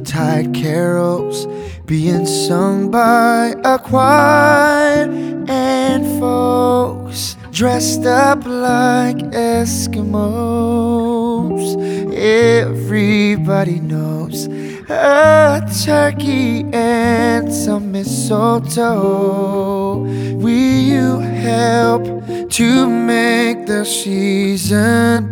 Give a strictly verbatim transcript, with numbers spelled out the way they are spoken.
Yuletide carols being sung by a choir, and folks dressed up like Eskimos. Everybody knows a turkey and some mistletoe. Will you help to make the season